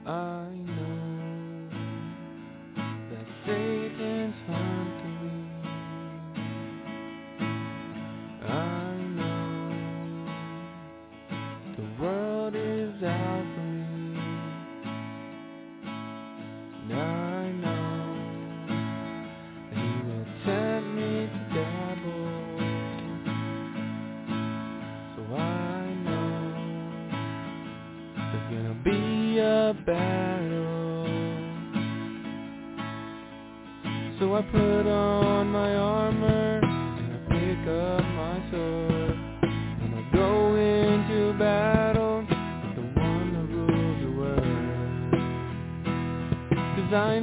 I know that Satan's hunting me. I know the world is out for me. And I know that he will tempt me to dabble. So I know there's gonna be a battle. So I put on my armor and I pick up my sword, and I go into battle with the one that rules the world. 'Cause I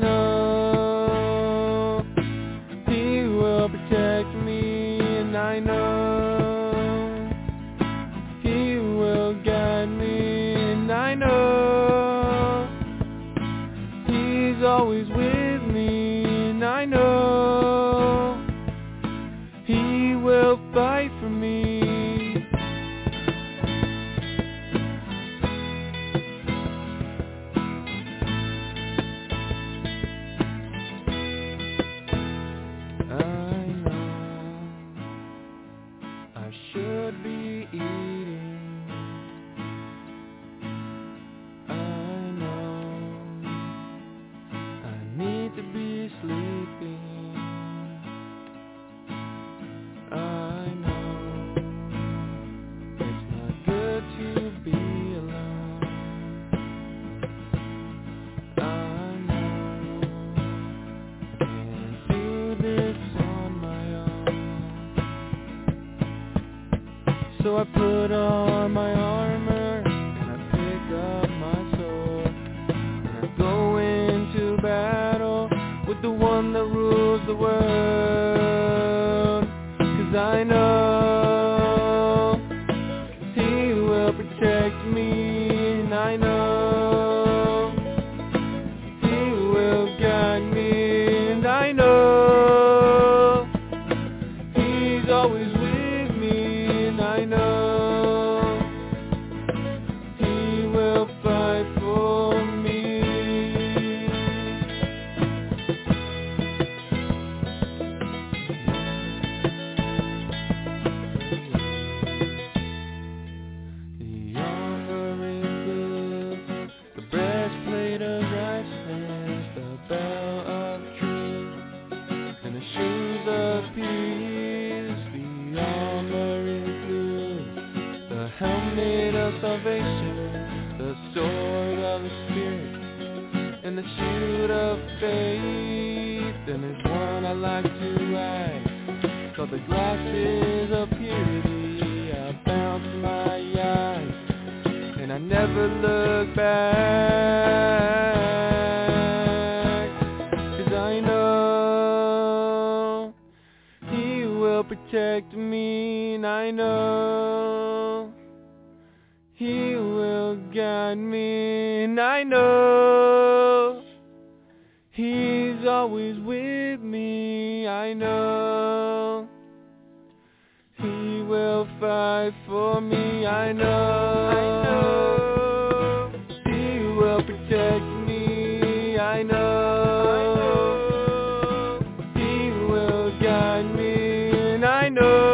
know he will protect me, and I know he will guide me, and I know he's always with me, and I know he will fight for me. I know I should be eating. I know I need to be sleeping. I know it's not good to be alone. I know I can't do this on my own. So I put on my armor and I pick up my sword, and I go into battle with the one that rules the world. 'Cause I know he will protect me, and I know he will guide me, and I know he's always with me, and I know he will fight for me. The armor is good, the breastplate of righteousness, the belt of truth, and the shoes of peace. The armor is good, the helmet of salvation, the sword of the Spirit, and the shield of faith. And there's one I like to ride, called the glasses of purity. I bounce my eyes, and I never look back. 'Cause I know he will protect me, and I know he will guide me, and I know he's always with me. I know he will fight for me. I know he will protect me. I know he will guide me, and I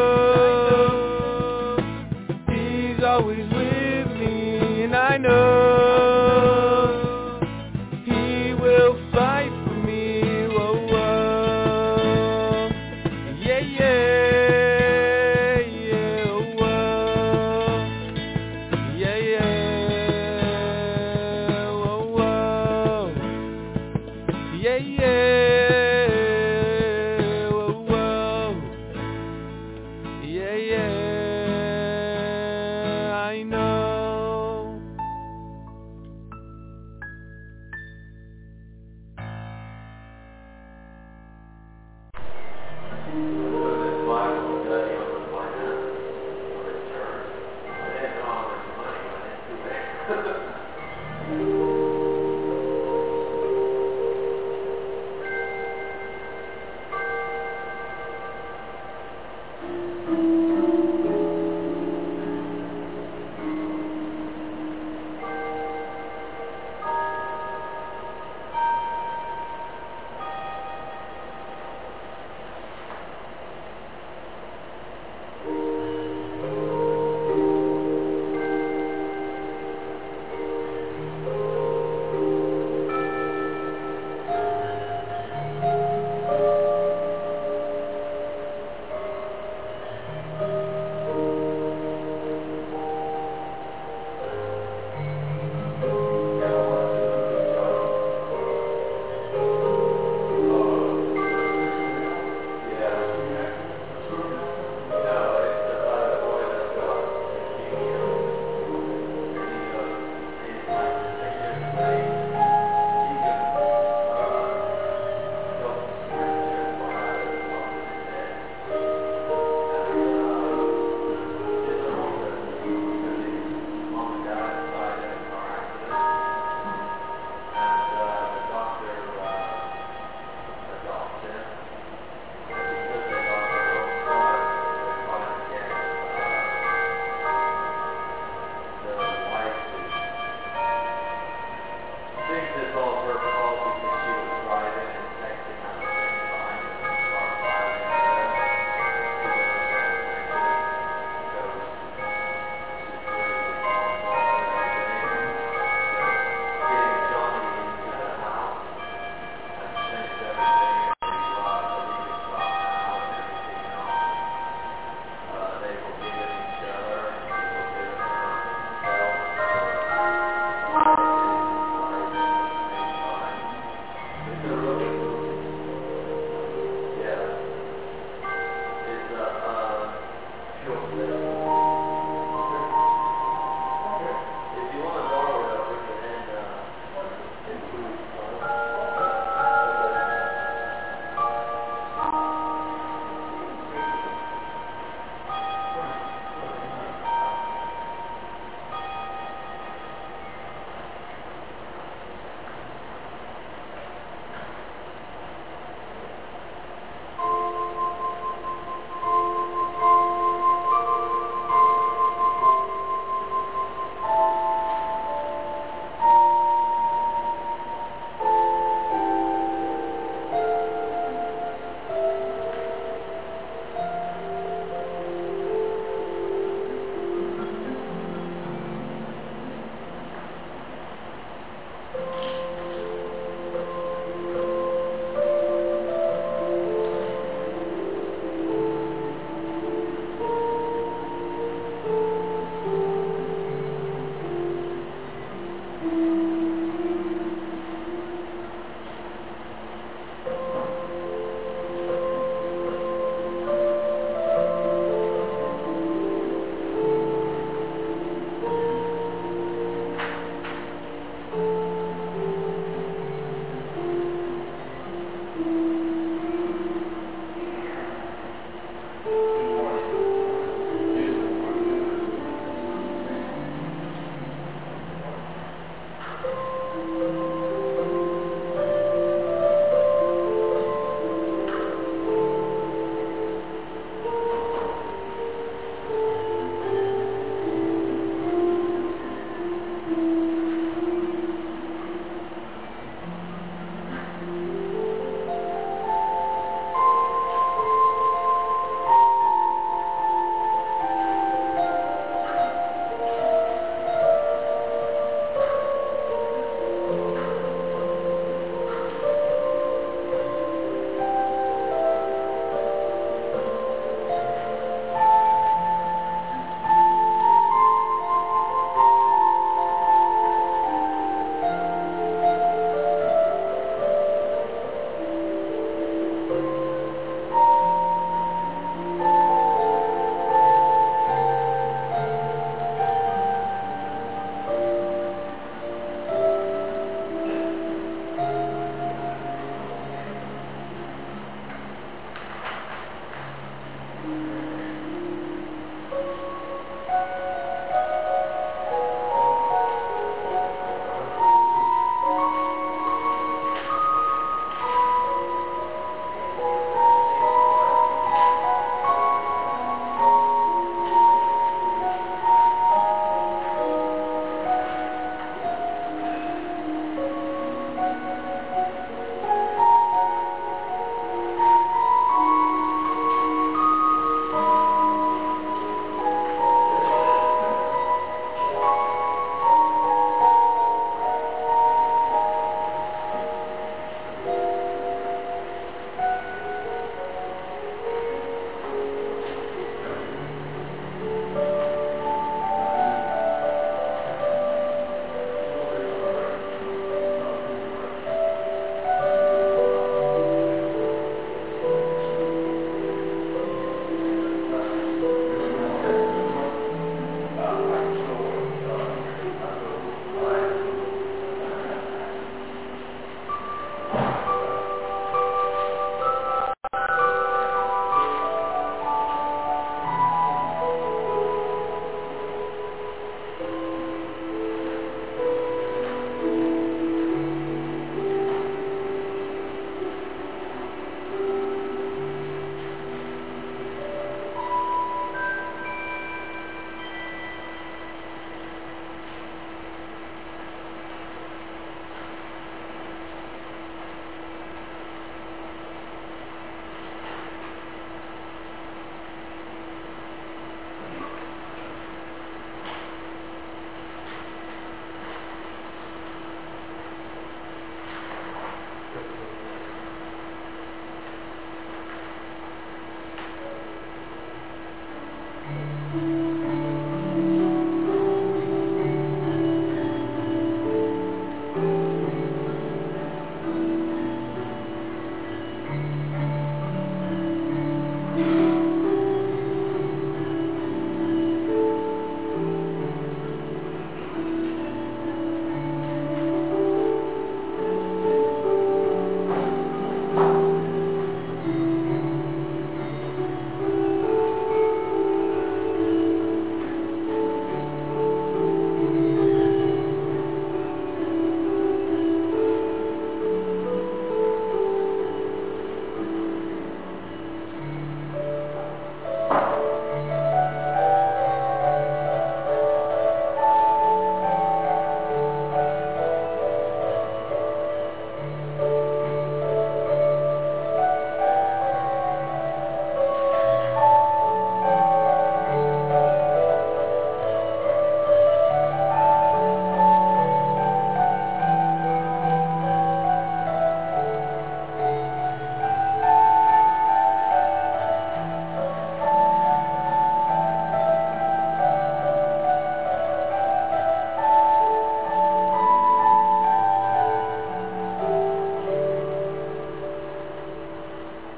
know he's always with me, and I know he will fight for me. Whoa, whoa. Yeah, yeah, yeah, whoa. Yeah, yeah, whoa, whoa. Yeah, yeah, whoa, whoa. Yeah, yeah, I know.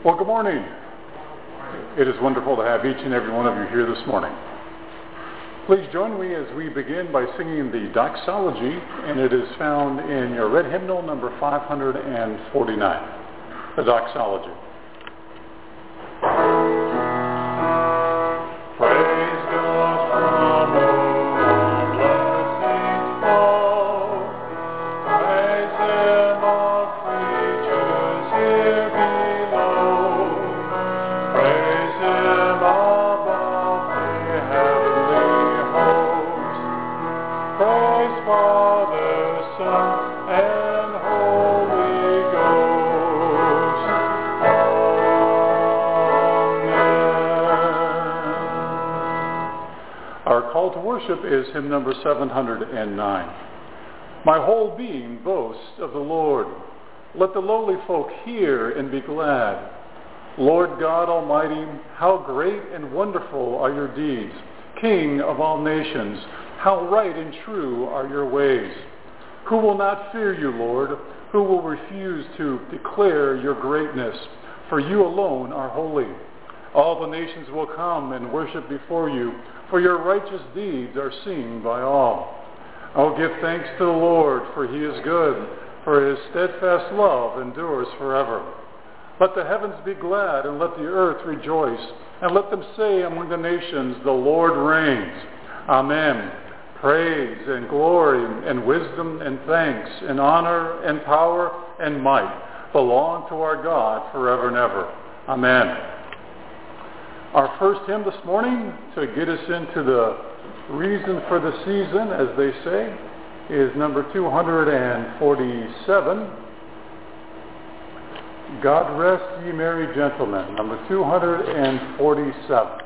Well, good morning. It is wonderful to have each and every one of you here this morning. Please join me as we begin by singing the doxology, and it is found in your red hymnal number 549, the doxology. Worship is hymn number 709. My whole being boasts of the Lord. Let the lowly folk hear and be glad. Lord God Almighty, how great and wonderful are your deeds. King of all nations, how right and true are your ways. Who will not fear you, Lord? Who will refuse to declare your greatness? For you alone are holy. All the nations will come and worship before you, for your righteous deeds are seen by all. Oh, give thanks to the Lord, for he is good, for his steadfast love endures forever. Let the heavens be glad, and let the earth rejoice, and let them say among the nations, the Lord reigns. Amen. Praise and glory and wisdom and thanks and honor and power and might belong to our God forever and ever. Amen. Our first hymn this morning, to get us into the reason for the season, as they say, is number 247. God Rest Ye Merry Gentlemen, number 247.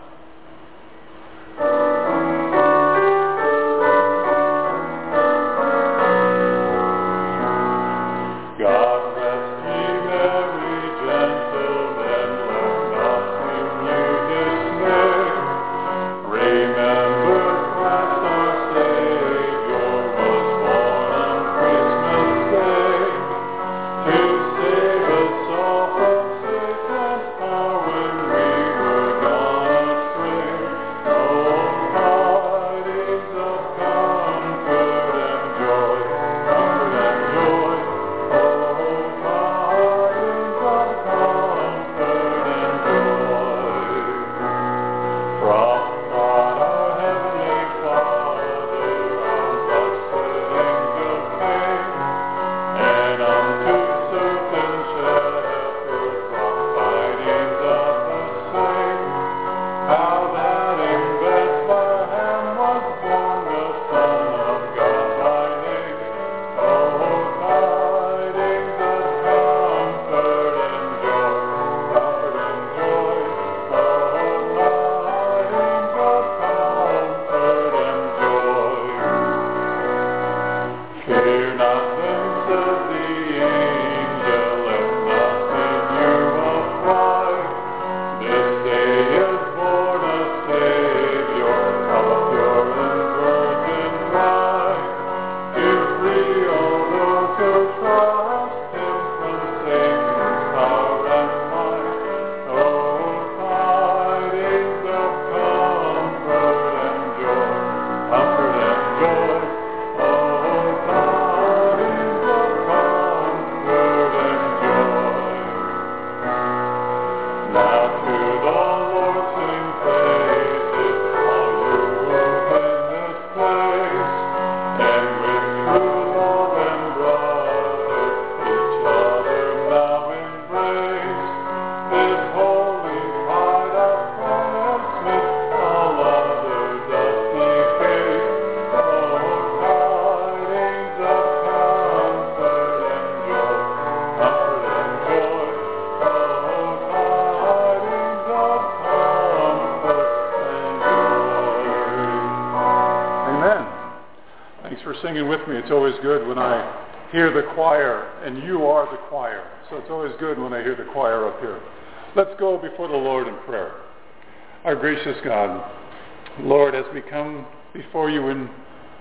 Singing with me. It's always good when I hear the choir, and you are the choir. So it's always good when I hear the choir up here. Let's go before the Lord in prayer. Our gracious God, Lord, as we come before you in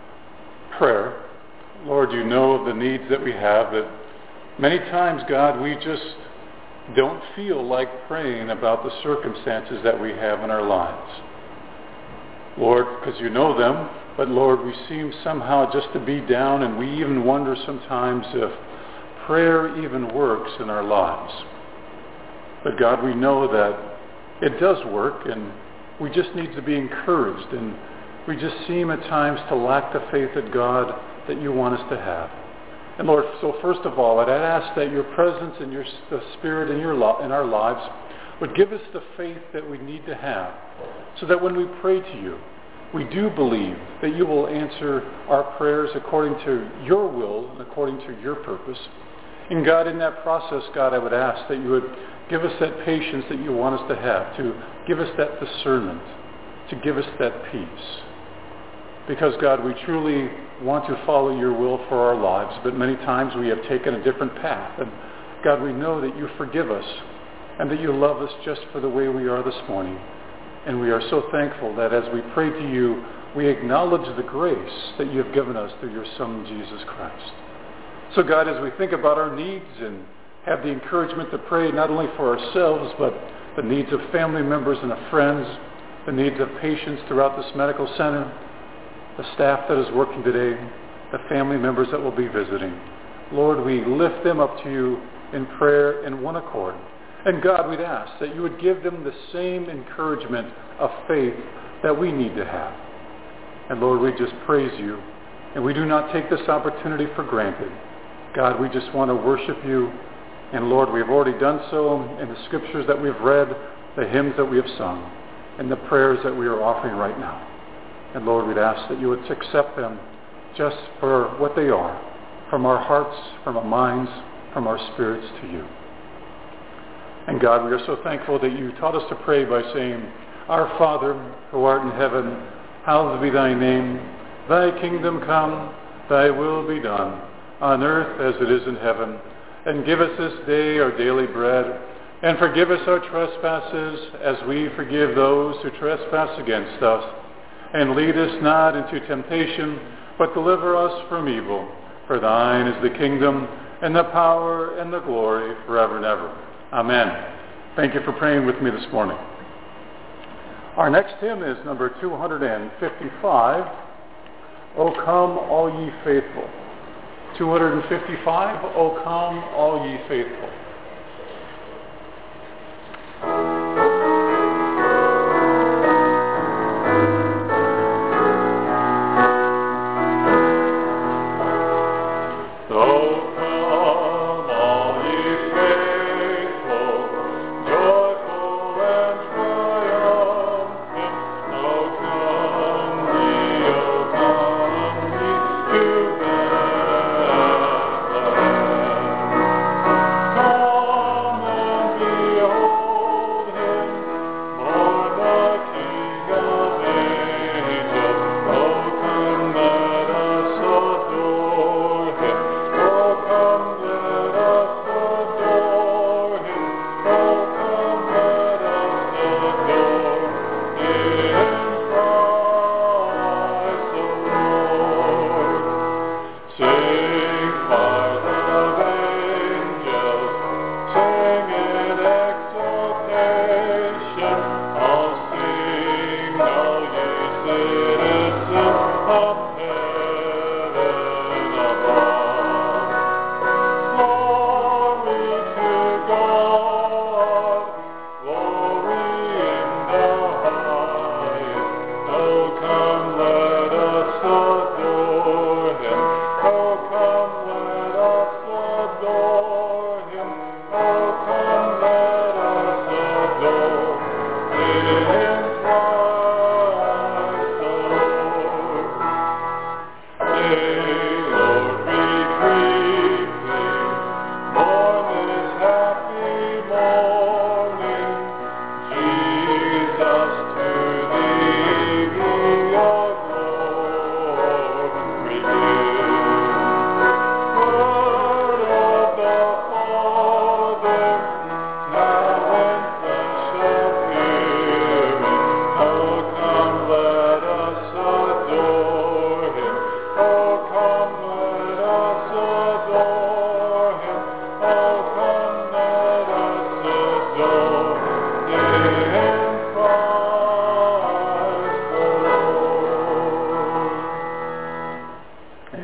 prayer, Lord, you know of the needs that we have, that many times, God, we just don't feel like praying about the circumstances that we have in our lives. Lord, because you know them, but Lord, we seem somehow just to be down, and we even wonder sometimes if prayer even works in our lives. But God, we know that it does work, and we just need to be encouraged, and we just seem at times to lack the faith that God, that you want us to have. And Lord, so first of all, I'd ask that your presence and the Spirit in our lives would give us the faith that we need to have, so that when we pray to you, we do believe that you will answer our prayers according to your will and according to your purpose. And God, in that process, God, I would ask that you would give us that patience that you want us to have, to give us that discernment, to give us that peace. Because, God, we truly want to follow your will for our lives, but many times we have taken a different path. And, God, we know that you forgive us and that you love us just for the way we are this morning. And we are so thankful that as we pray to you, we acknowledge the grace that you have given us through your Son, Jesus Christ. So, God, as we think about our needs and have the encouragement to pray not only for ourselves, but the needs of family members and of friends, the needs of patients throughout this medical center, the staff that is working today, the family members that will be visiting. Lord, we lift them up to you in prayer in one accord. And God, we'd ask that you would give them the same encouragement of faith that we need to have. And Lord, we just praise you, and we do not take this opportunity for granted. God, we just want to worship you. And Lord, we've already done so in the scriptures that we've read, the hymns that we have sung, and the prayers that we are offering right now. And Lord, we'd ask that you would accept them just for what they are, from our hearts, from our minds, from our spirits to you. And God, we are so thankful that you taught us to pray by saying, Our Father, who art in heaven, hallowed be thy name. Thy kingdom come, thy will be done, on earth as it is in heaven. And give us this day our daily bread, and forgive us our trespasses as we forgive those who trespass against us. And lead us not into temptation, but deliver us from evil. For thine is the kingdom, and the power, and the glory, forever and ever. Amen. Thank you for praying with me this morning. Our next hymn is number 255, O Come, All Ye Faithful. 255, O Come, All Ye Faithful.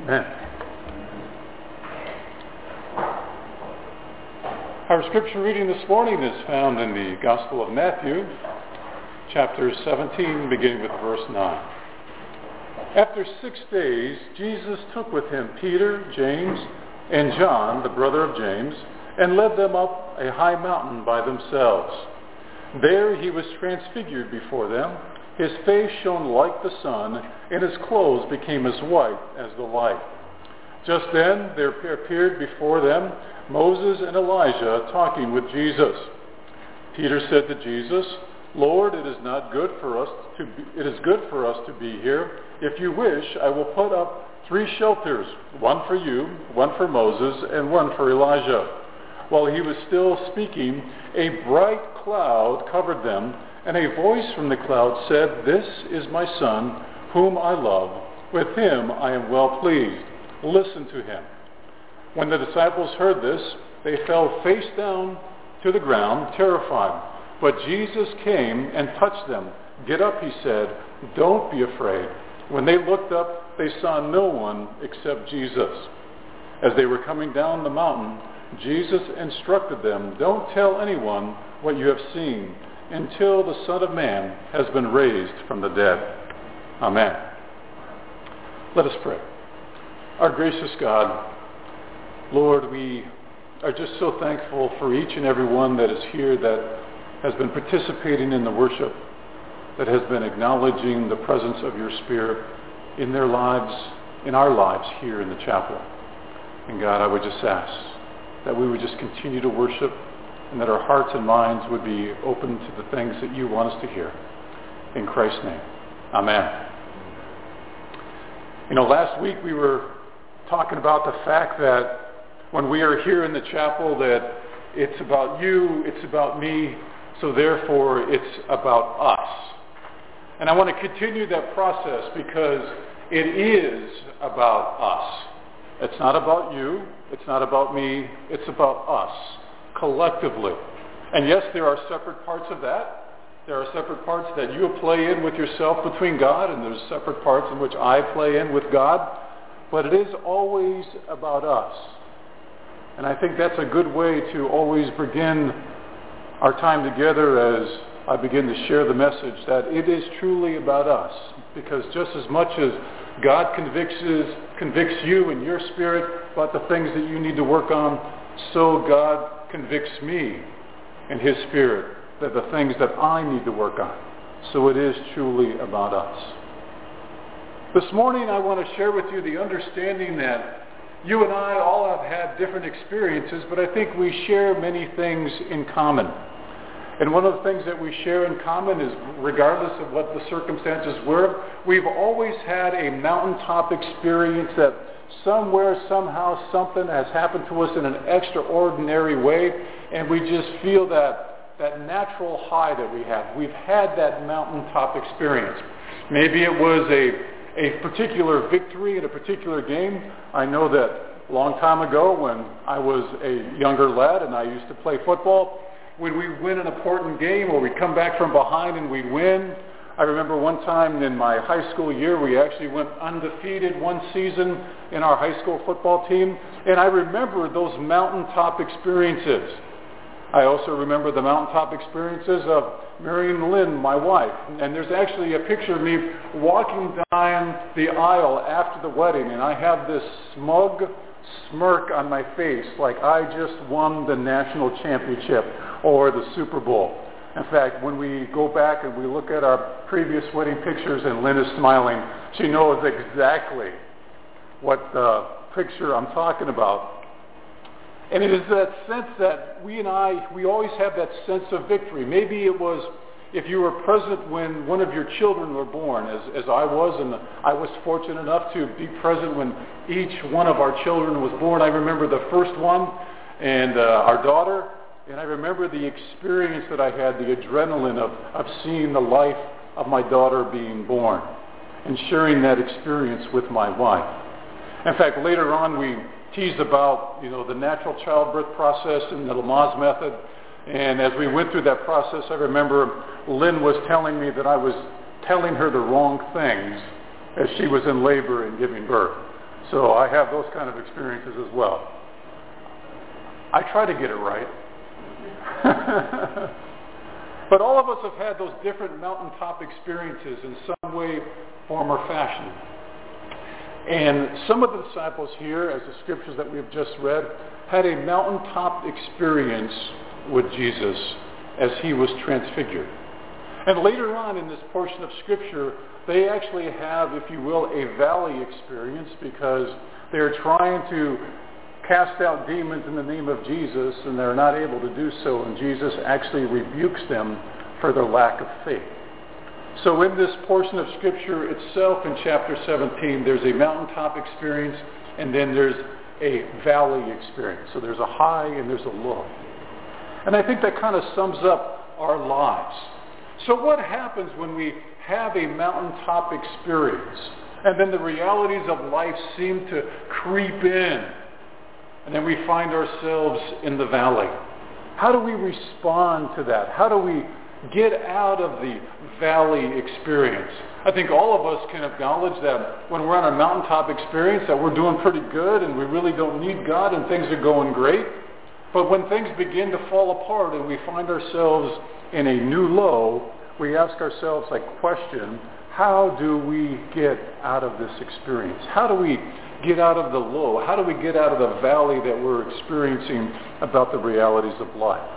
Amen. Our scripture reading this morning is found in the Gospel of Matthew, chapter 17, beginning with verse 9. After 6 days, Jesus took with him Peter, James, and John, the brother of James, and led them up a high mountain by themselves. There he was transfigured before them. His face shone like the sun, and his clothes became as white as the light. Just then there appeared before them Moses and Elijah talking with Jesus. Peter said to Jesus, "Lord, it is good for us to be here. If you wish, I will put up 3 shelters, one for you, one for Moses, and one for Elijah." While he was still speaking, a bright cloud covered them, and a voice from the cloud said, "This is my Son, whom I love. With him I am well pleased. Listen to him." When the disciples heard this, they fell face down to the ground, terrified. But Jesus came and touched them. "Get up," he said. "Don't be afraid." When they looked up, they saw no one except Jesus. As they were coming down the mountain, Jesus instructed them, "Don't tell anyone what you have seen until the Son of Man has been raised from the dead." Amen. Let us pray. Our gracious God, Lord, we are just so thankful for each and every one that is here that has been participating in the worship, that has been acknowledging the presence of your Spirit in their lives, in our lives here in the chapel. And God, I would just ask that we would just continue to worship and that our hearts and minds would be open to the things that you want us to hear. In Christ's name, amen. Last week we were talking about the fact that when we are here in the chapel that it's about you, it's about me, so therefore it's about us. And I want to continue that process because it is about us. It's not about you, it's not about me, it's about us, collectively. And yes, there are separate parts of that. There are separate parts that you play in with yourself between God, and there's separate parts in which I play in with God. But it is always about us. And I think that's a good way to always begin our time together as I begin to share the message that it is truly about us. Because just as much as God convicts you in your spirit about the things that you need to work on, so God convicts me in his spirit that the things that I need to work on. So it is truly about us. This morning I want to share with you the understanding that you and I all have had different experiences, but I think we share many things in common. And one of the things that we share in common is, regardless of what the circumstances were, we've always had a mountaintop experience that somewhere, somehow, something has happened to us in an extraordinary way, and we just feel that natural high that we have. We've had that mountaintop experience. Maybe it was a particular victory in a particular game. I know that a long time ago when I was a younger lad and I used to play football, when we win an important game or we'd come back from behind and we'd win. I remember one time in my high school year, we actually went undefeated one season in our high school football team. And I remember those mountaintop experiences. I also remember the mountaintop experiences of marrying Lynn, my wife. And there's actually a picture of me walking down the aisle after the wedding, and I have this smug smirk on my face like I just won the national championship or the Super Bowl. In fact, when we go back and we look at our previous wedding pictures and Lynn is smiling, she knows exactly what picture I'm talking about. And it is that sense that we always have that sense of victory. Maybe it was if you were present when one of your children were born, as I was, and I was fortunate enough to be present when each one of our children was born. I remember the first one and our daughter, and I remember the experience that I had, the adrenaline of seeing the life of my daughter being born and sharing that experience with my wife. In fact, later on we teased about, the natural childbirth process and the Lamaze method. And as we went through that process, I remember Lynn was telling me that I was telling her the wrong things as she was in labor and giving birth. So I have those kind of experiences as well. I try to get it right. But all of us have had those different mountaintop experiences in some way, form, or fashion. And some of the disciples here, as the scriptures that we've just read, had a mountaintop experience with Jesus as he was transfigured. And later on in this portion of Scripture, they actually have, if you will, a valley experience because they're trying to cast out demons in the name of Jesus and they're not able to do so, and Jesus actually rebukes them for their lack of faith. So in this portion of Scripture itself in chapter 17, there's a mountaintop experience and then there's a valley experience. So there's a high and there's a low. And I think that kind of sums up our lives. So what happens when we have a mountaintop experience and then the realities of life seem to creep in and then we find ourselves in the valley? How do we respond to that? How do we get out of the valley experience? I think all of us can acknowledge that when we're on a mountaintop experience that we're doing pretty good and we really don't need God and things are going great. But when things begin to fall apart and we find ourselves in a new low, we ask ourselves a question: how do we get out of this experience? How do we get out of the low? How do we get out of the valley that we're experiencing about the realities of life?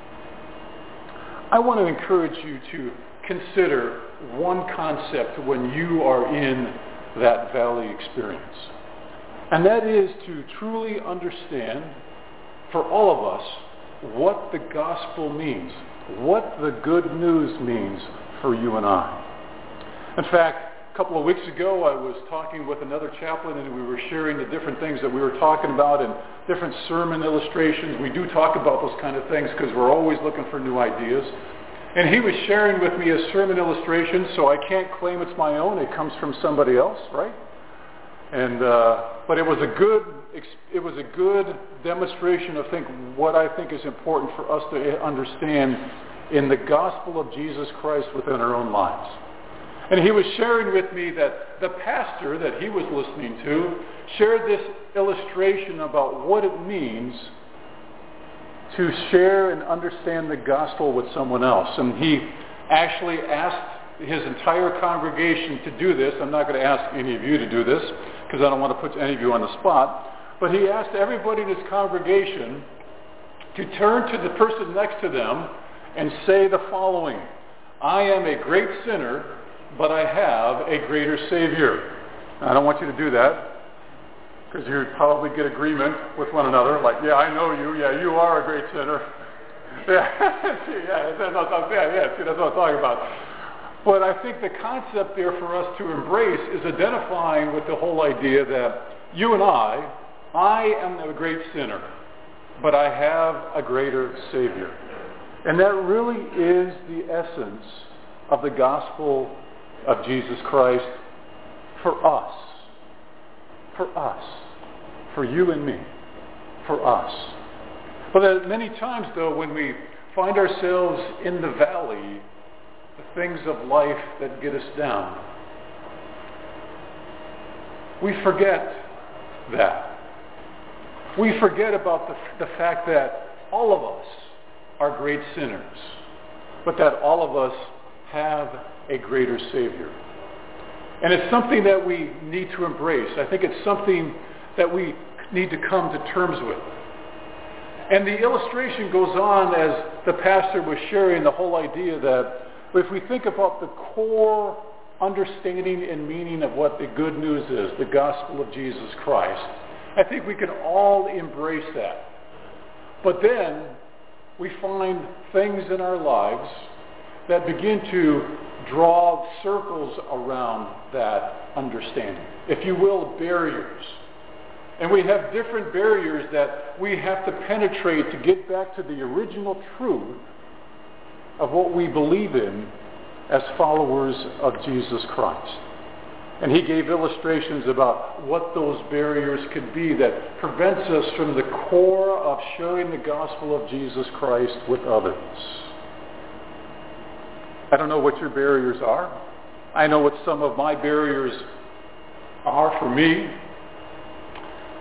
I want to encourage you to consider one concept when you are in that valley experience. And that is to truly understand, for all of us, what the gospel means, what the good news means for you and I. In fact, a couple of weeks ago I was talking with another chaplain and we were sharing the different things that we were talking about and different sermon illustrations. We do talk about those kind of things because we're always looking for new ideas. And he was sharing with me a sermon illustration, so I can't claim it's my own. It comes from somebody else, right? And but it was a good demonstration of what I think is important for us to understand in the gospel of Jesus Christ within our own lives. And he was sharing with me that the pastor that he was listening to shared this illustration about what it means to share and understand the gospel with someone else. And he actually asked his entire congregation to do this. I'm not going to ask any of you to do this because I don't want to put any of you on the spot. But he asked everybody in his congregation to turn to the person next to them and say the following: I am a great sinner, but I have a greater Savior. I don't want you to do that because you'd probably get agreement with one another, like, yeah, I know you, yeah, you are a great sinner. That's what I'm talking about. But I think the concept there for us to embrace is identifying with the whole idea that you and I am a great sinner, but I have a greater Savior. And that really is the essence of the gospel of Jesus Christ for us. For us. For you and me. For us. But many times, though, when we find ourselves in the valley, the things of life that get us down, we forget that. We forget about the fact that all of us are great sinners, but that all of us have a greater Savior. And it's something that we need to embrace. I think it's something that we need to come to terms with. And the illustration goes on as the pastor was sharing the whole idea that if we think about the core understanding and meaning of what the good news is, the gospel of Jesus Christ, I think we can all embrace that. But then we find things in our lives that begin to draw circles around that understanding. If you will, barriers. And we have different barriers that we have to penetrate to get back to the original truth of what we believe in as followers of Jesus Christ. And he gave illustrations about what those barriers could be that prevents us from the core of sharing the gospel of Jesus Christ with others. I don't know what your barriers are. I know what some of my barriers are for me.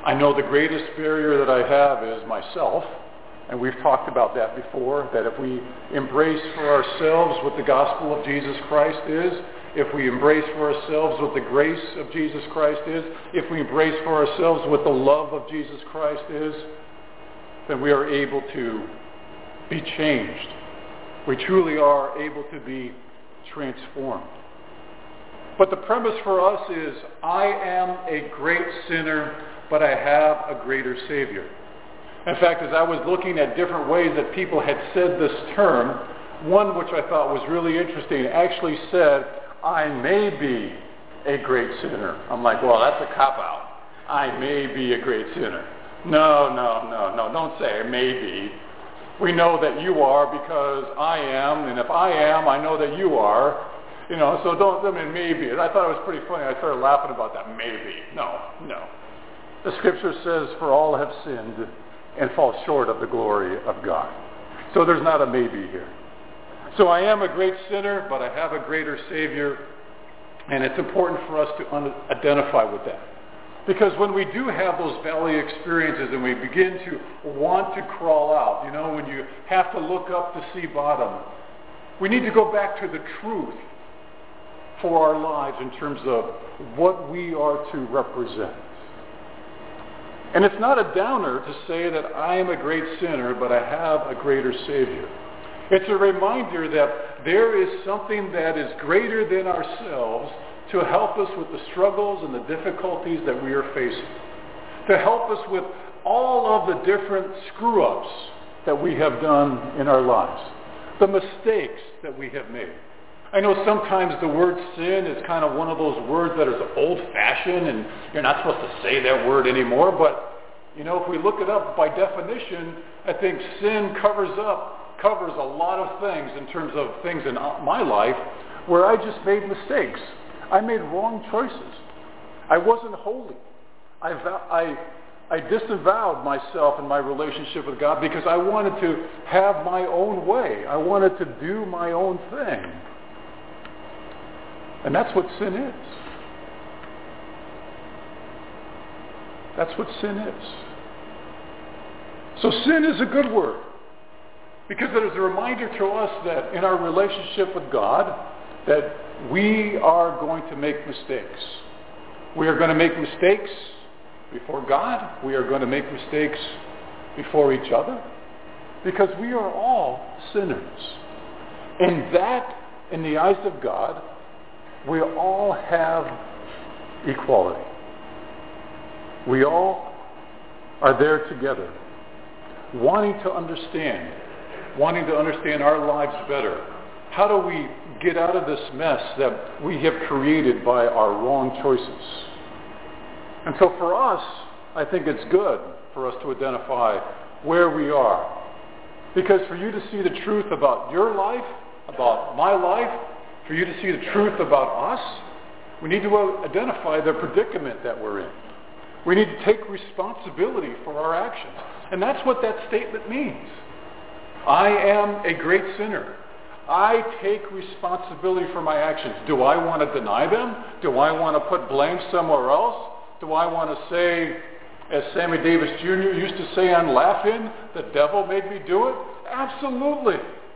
I know the greatest barrier that I have is myself. And we've talked about that before, that if we embrace for ourselves what the gospel of Jesus Christ is, if we embrace for ourselves what the grace of Jesus Christ is, if we embrace for ourselves what the love of Jesus Christ is, then we are able to be changed. We truly are able to be transformed. But the premise for us is, I am a great sinner, but I have a greater Savior. In fact, as I was looking at different ways that people had said this term, one which I thought was really interesting actually said, I may be a great sinner. I'm like, well, that's a cop-out. I may be a great sinner. No, don't say maybe. We know that you are because I am, and if I am, I know that you are. So don't, maybe. And I thought it was pretty funny. I started laughing about that, maybe. No. The scripture says, for all have sinned and fall short of the glory of God. So there's not a maybe here. So I am a great sinner, but I have a greater Savior, and it's important for us to identify with that. Because when we do have those valley experiences and we begin to want to crawl out, when you have to look up to see bottom, we need to go back to the truth for our lives in terms of what we are to represent. And it's not a downer to say that I am a great sinner, but I have a greater Savior. It's a reminder that there is something that is greater than ourselves to help us with the struggles and the difficulties that we are facing, to help us with all of the different screw-ups that we have done in our lives, the mistakes that we have made. I know sometimes the word sin is kind of one of those words that is old-fashioned and you're not supposed to say that word anymore, but if we look it up by definition, I think sin covers a lot of things in terms of things in my life where I just made mistakes. I made wrong choices. I wasn't holy. I disavowed myself and my relationship with God because I wanted to have my own way. I wanted to do my own thing. And that's what sin is. That's what sin is. So sin is a good word because it is a reminder to us that in our relationship with God that we are going to make mistakes. We are going to make mistakes before God. We are going to make mistakes before each other because we are all sinners. And that, in the eyes of God, we all have equality. We all are there together, wanting to understand our lives better. How do we get out of this mess that we have created by our wrong choices? And so for us, I think it's good for us to identify where we are. Because for you to see the truth about your life, about my life, for you to see the truth about us, we need to identify the predicament that we're in. We need to take responsibility for our actions. And that's what that statement means. I am a great sinner. I take responsibility for my actions. Do I want to deny them? Do I want to put blame somewhere else? Do I want to say, as Sammy Davis Jr. used to say on Laugh-In, the devil made me do it? Absolutely.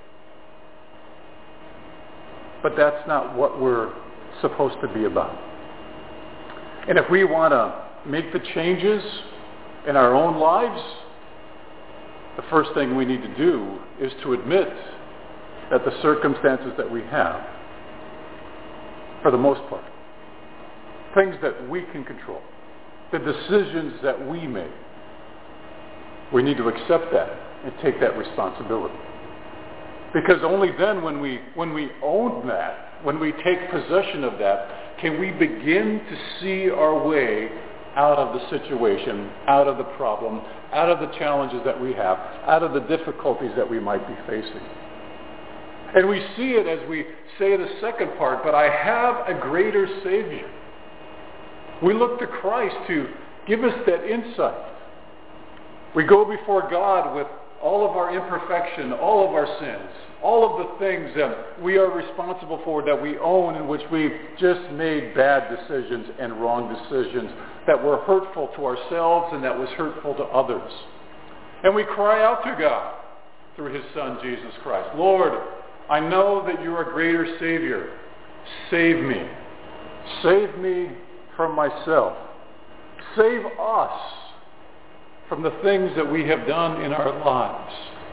But that's not what we're supposed to be about. And if we want to make the changes in our own lives, the first thing we need to do is to admit that the circumstances that we have, for the most part, things that we can control, the decisions that we make, we need to accept that and take that responsibility. Because only then when we own that, when we take possession of that, can we begin to see our way out of the situation, out of the problem, out of the challenges that we have, out of the difficulties that we might be facing. And we see it as we say the second part, but I have a greater Savior. We look to Christ to give us that insight. We go before God with all of our imperfection, all of our sins, all of the things that we are responsible for, that we own, in which we've just made bad decisions and wrong decisions that were hurtful to ourselves and that was hurtful to others. And we cry out to God through his Son, Jesus Christ. Lord, I know that you are a greater Savior. Save me. Save me from myself. Save us from the things that we have done in our lives.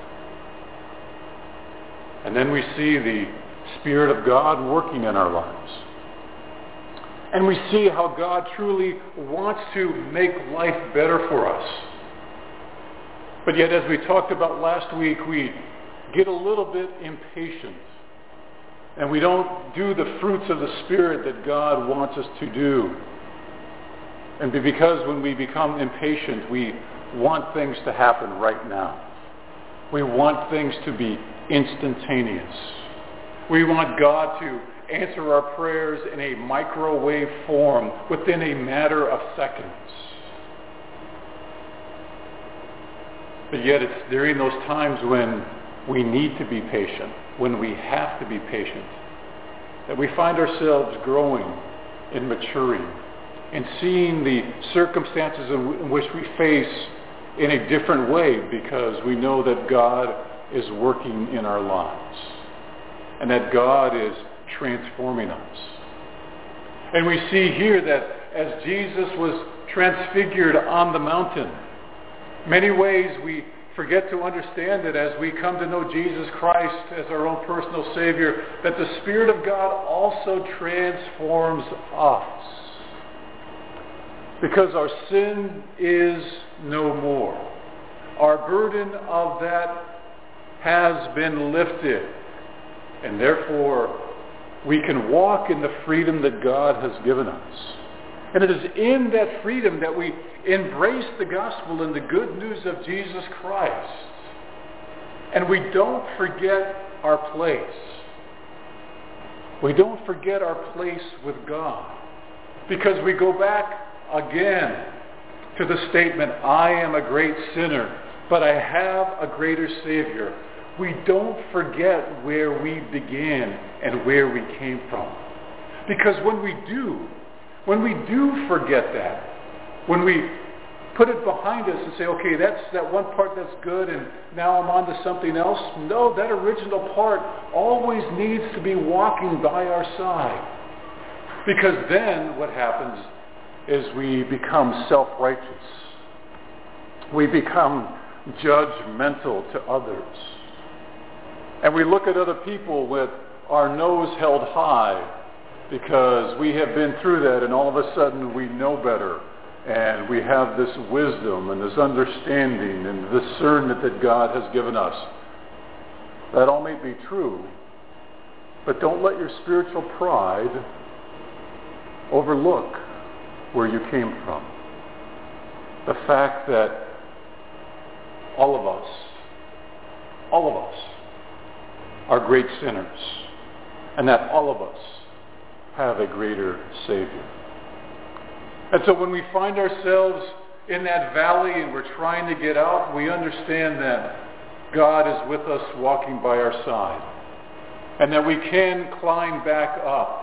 And then we see the Spirit of God working in our lives. And we see how God truly wants to make life better for us. But yet, as we talked about last week, we get a little bit impatient. And we don't do the fruits of the Spirit that God wants us to do. And because when we become impatient, we want things to happen right now. We want things to be instantaneous. We want God to answer our prayers in a microwave form within a matter of seconds. But yet it's during those times when we need to be patient, when we have to be patient, that we find ourselves growing and maturing and seeing the circumstances in which we face in a different way, because we know that God is working in our lives and that God is transforming us. And we see here that as Jesus was transfigured on the mountain, many ways we forget to understand that as we come to know Jesus Christ as our own personal Savior, that the Spirit of God also transforms us. Because our sin is no more. Our burden of that has been lifted. And therefore, we can walk in the freedom that God has given us. And it is in that freedom that we embrace the gospel and the good news of Jesus Christ. And we don't forget our place. We don't forget our place with God. Because we go back again to the statement, I am a great sinner, but I have a greater Savior. We don't forget where we began and where we came from. Because when we do forget that, when we put it behind us and say, okay, that's that one part that's good and now I'm on to something else. No, that original part always needs to be walking by our side. Because then what happens is we become self-righteous. We become judgmental to others. And we look at other people with our nose held high because we have been through that, and all of a sudden we know better. And we have this wisdom and this understanding and discernment that God has given us. That all may be true, but don't let your spiritual pride overlook where you came from. The fact that all of us are great sinners, and that all of us have a greater Savior. And so when we find ourselves in that valley and we're trying to get out, we understand that God is with us walking by our side, and that we can climb back up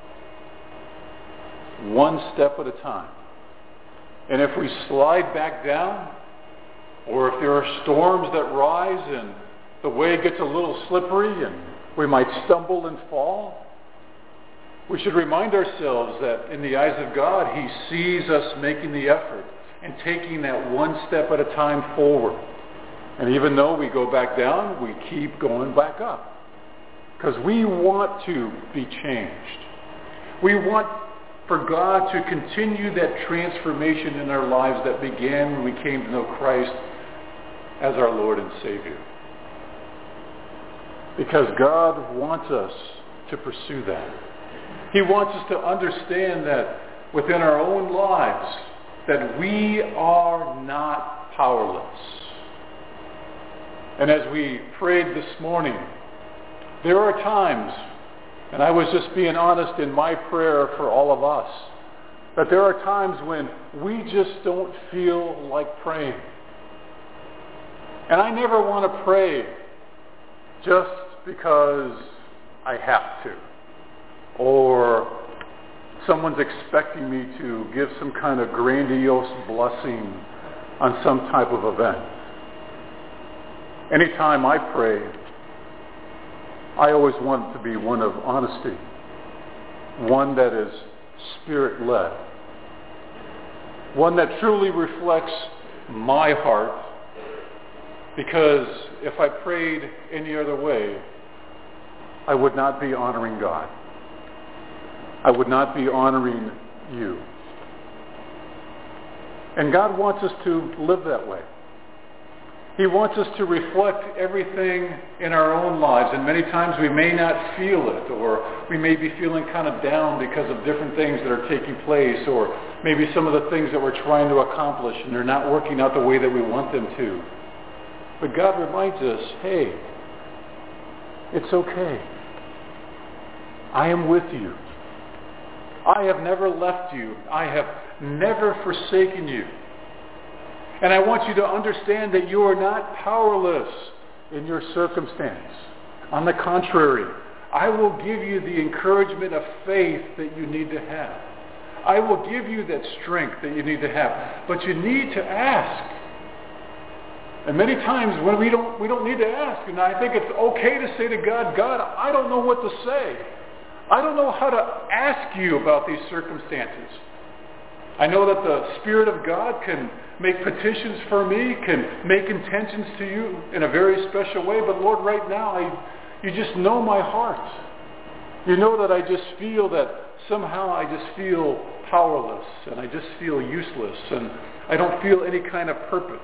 one step at a time. And if we slide back down, or if there are storms that rise and the way gets a little slippery and we might stumble and fall, we should remind ourselves that in the eyes of God, He sees us making the effort and taking that one step at a time forward. And even though we go back down, we keep going back up. Because we want to be changed. We want for God to continue that transformation in our lives that began when we came to know Christ as our Lord and Savior. Because God wants us to pursue that. He wants us to understand that within our own lives, that we are not powerless. And as we prayed this morning, there are times, and I was just being honest in my prayer for all of us, that there are times when we just don't feel like praying. And I never want to pray just because I have to, or someone's expecting me to give some kind of grandiose blessing on some type of event. Anytime I pray, I always want it to be one of honesty, one that is Spirit-led, one that truly reflects my heart, because if I prayed any other way, I would not be honoring God. I would not be honoring you. And God wants us to live that way. He wants us to reflect everything in our own lives, and many times we may not feel it, or we may be feeling kind of down because of different things that are taking place, or maybe some of the things that we're trying to accomplish and they're not working out the way that we want them to. But God reminds us, hey, it's okay. I am with you. I have never left you. I have never forsaken you. And I want you to understand that you are not powerless in your circumstance. On the contrary, I will give you the encouragement of faith that you need to have. I will give you that strength that you need to have. But you need to ask. And many times when we don't need to ask, and I think it's okay to say to God, God, I don't know what to say. I don't know how to ask you about these circumstances. I know that the Spirit of God can make petitions for me, can make intentions to you in a very special way, but Lord, right now, you just know my heart. You know that I just feel that somehow I just feel powerless, and I just feel useless, and I don't feel any kind of purpose.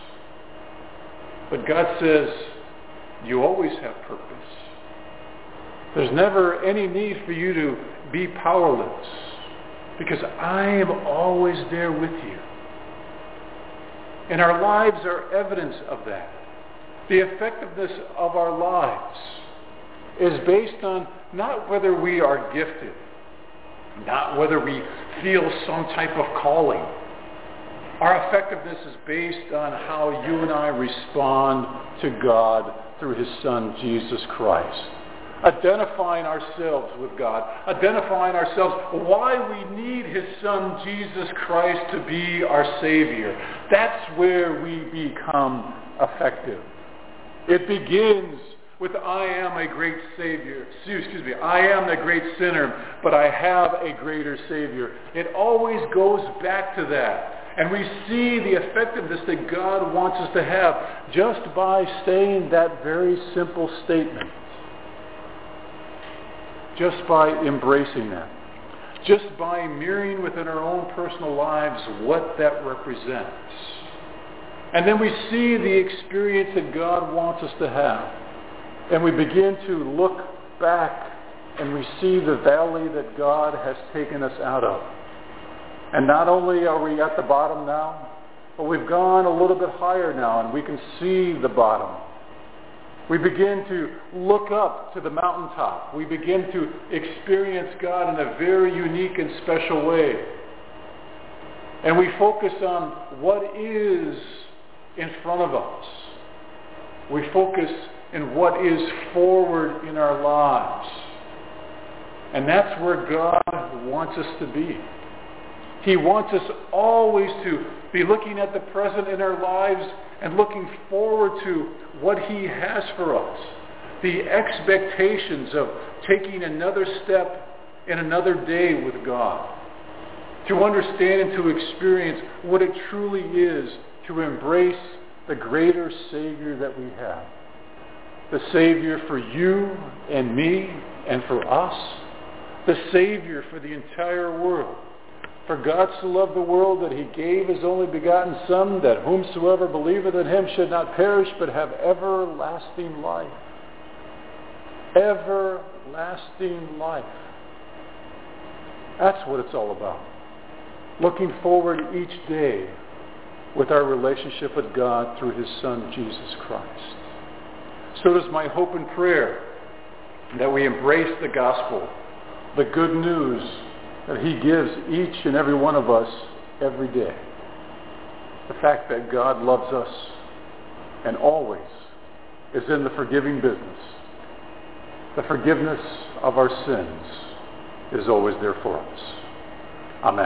But God says, you always have purpose. There's never any need for you to be powerless, because I am always there with you. And our lives are evidence of that. The effectiveness of our lives is based on not whether we are gifted, not whether we feel some type of calling. Our effectiveness is based on how you and I respond to God through His Son, Jesus Christ. Identifying ourselves with God, identifying ourselves why we need His Son, Jesus Christ, to be our Savior. That's where we become effective. It begins with, I am a great Savior. Excuse me, I am a great sinner, but I have a greater Savior. It always goes back to that. And we see the effectiveness that God wants us to have just by saying that very simple statement. Just by embracing that. Just by mirroring within our own personal lives what that represents. And then we see the experience that God wants us to have. And we begin to look back and we see the valley that God has taken us out of. And not only are we at the bottom now, but we've gone a little bit higher now and we can see the bottom. We begin to look up to the mountaintop. We begin to experience God in a very unique and special way. And we focus on what is in front of us. We focus in what is forward in our lives. And that's where God wants us to be. He wants us always to be looking at the present in our lives and looking forward to what He has for us. The expectations of taking another step in another day with God. To understand and to experience what it truly is to embrace the greater Savior that we have. The Savior for you and me and for us. The Savior for the entire world. For God so loved the world that He gave His only begotten Son, that whomsoever believeth in Him should not perish, but have everlasting life. Everlasting life. That's what it's all about. Looking forward each day with our relationship with God through His Son, Jesus Christ. So does my hope and prayer that we embrace the gospel, the good news that He gives each and every one of us every day. The fact that God loves us and always is in the forgiving business. The forgiveness of our sins is always there for us. Amen.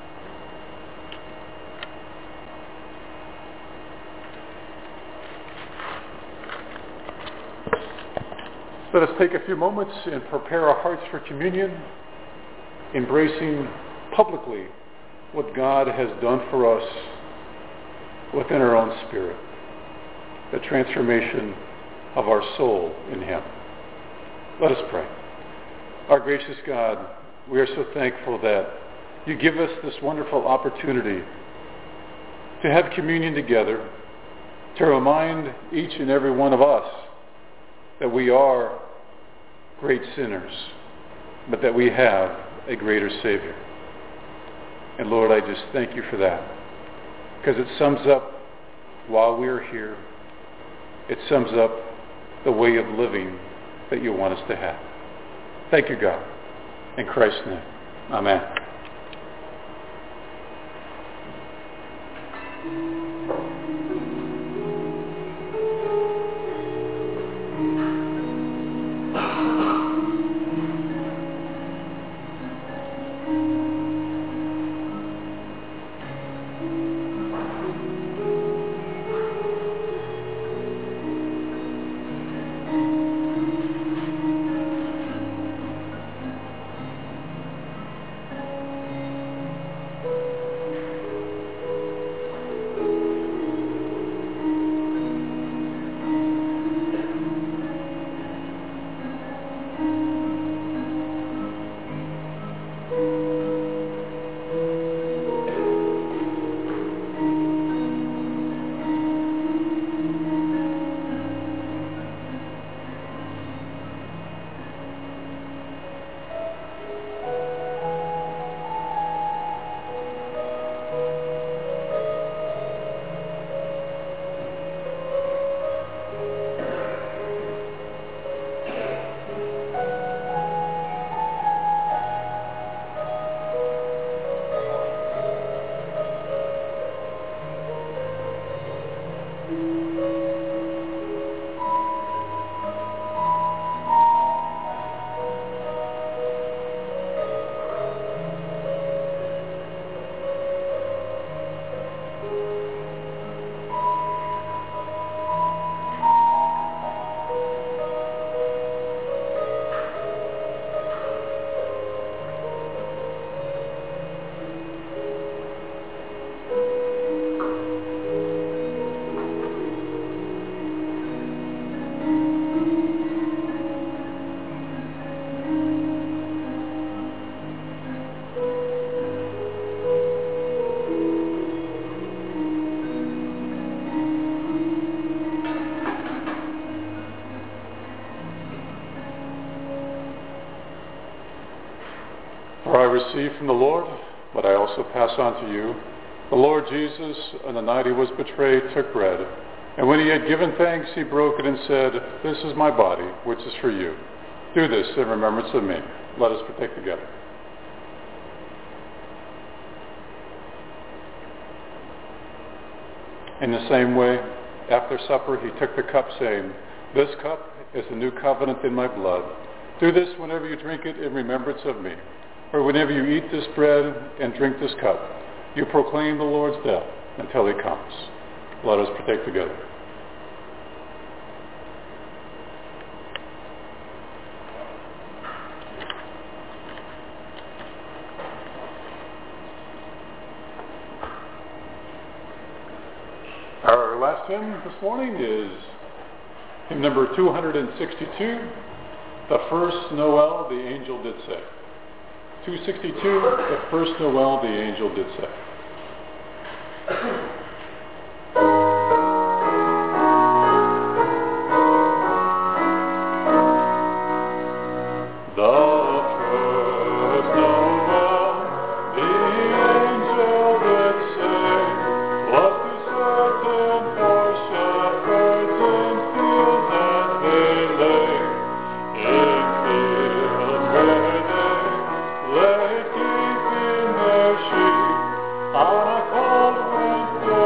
Let us take a few moments and prepare our hearts for communion, embracing publicly what God has done for us within our own spirit, the transformation of our soul in Him. Let us pray. Our gracious God, we are so thankful that you give us this wonderful opportunity to have communion together, to remind each and every one of us that we are great sinners, but that we have a greater Savior. And Lord, I just thank you for that, because it sums up, while we are here, it sums up the way of living that you want us to have. Thank you, God. In Christ's name, amen. For I received from the Lord what I also pass on to you. The Lord Jesus, on the night he was betrayed, took bread. And when he had given thanks, he broke it and said, "This is my body, which is for you. Do this in remembrance of me." Let us partake together. In the same way, after supper, he took the cup, saying, "This cup is the new covenant in my blood. Do this whenever you drink it in remembrance of me. For whenever you eat this bread and drink this cup, you proclaim the Lord's death until he comes." Let us partake together. Our last hymn this morning is hymn number 262, "The First Noel the Angel Did Say." 262, "The First Noel the Angel Did Say." On a cold winter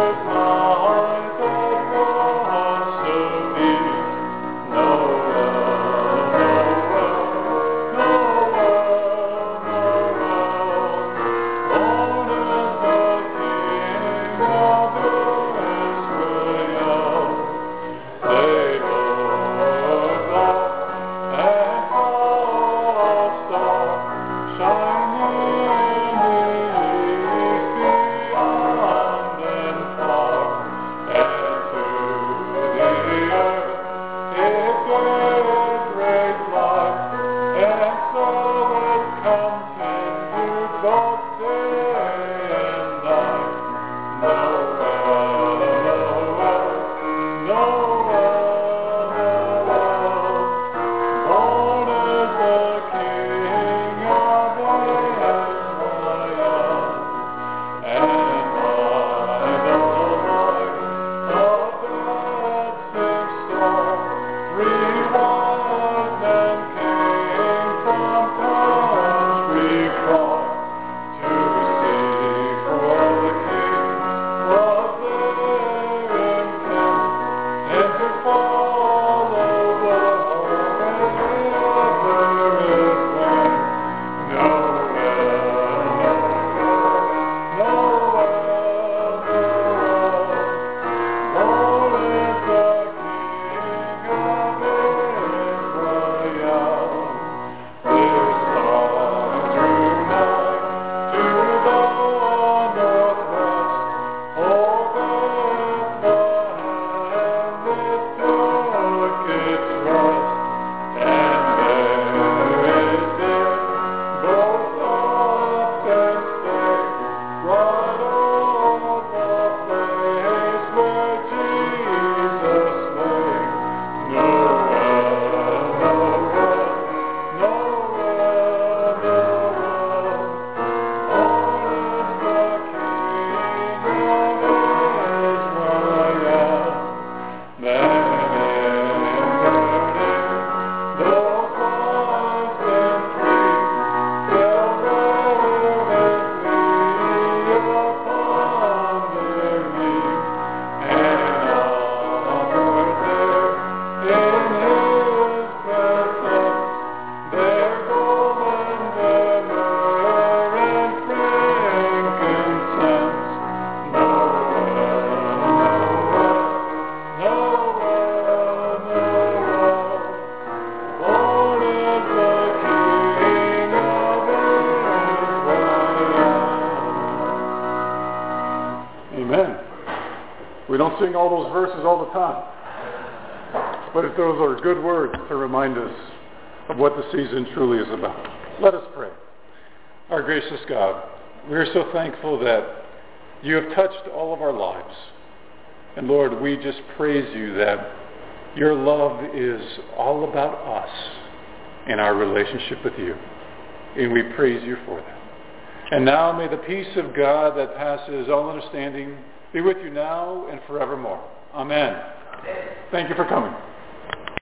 Amen. We don't sing all those verses all the time. But those are good words to remind us of what the season truly is about. Let us pray. Our gracious God, we are so thankful that you have touched all of our lives. And Lord, we just praise you that your love is all about us and our relationship with you. And we praise you for that. And now may the peace of God that passes all understanding be with you now and forevermore. Amen. Thank you for coming.